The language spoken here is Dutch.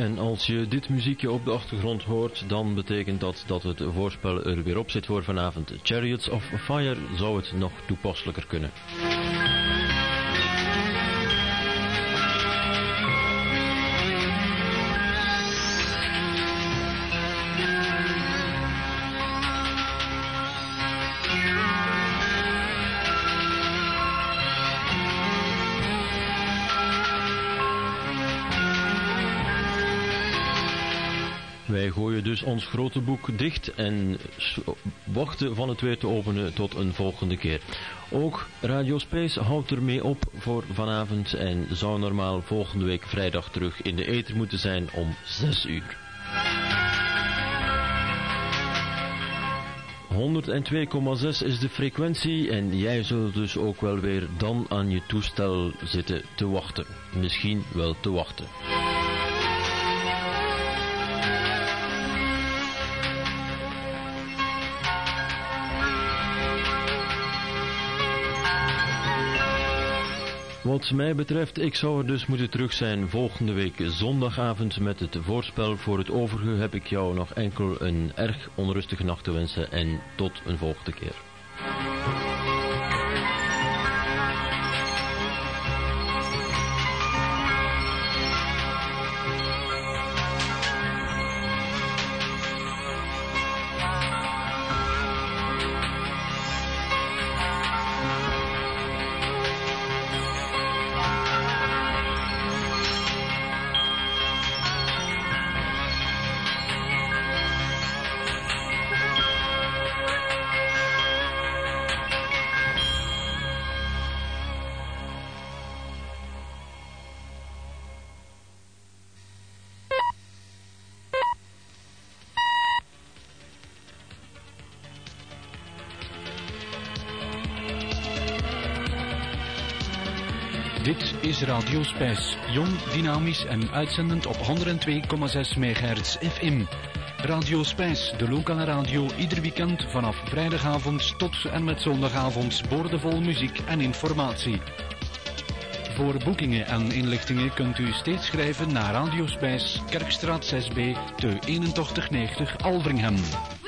En als je dit muziekje op de achtergrond hoort, dan betekent dat dat het voorspel er weer op zit voor vanavond. Chariots of Fire zou het nog toepasselijker kunnen. Wij gooien dus ons grote boek dicht en wachten van het weer te openen tot een volgende keer. Ook Radio Space houdt ermee op voor vanavond en zou normaal volgende week vrijdag terug in de ether moeten zijn om 6 uur. 102,6 is de frequentie en jij zult dus ook wel weer dan aan je toestel zitten te wachten. Misschien wel te wachten. Wat mij betreft, ik zou er dus moeten terug zijn volgende week zondagavond met het voorspel. Voor het overige heb ik jou nog enkel een erg onrustige nacht te wensen en tot een volgende keer. Dit is Radio Space, jong, dynamisch en uitzendend op 102,6 MHz FM. Radio Space, de lokale radio, ieder weekend vanaf vrijdagavond tot en met zondagavond boordevol muziek en informatie. Voor boekingen en inlichtingen kunt u steeds schrijven naar Radio Space, Kerkstraat 6B, te 8190 Alvringham.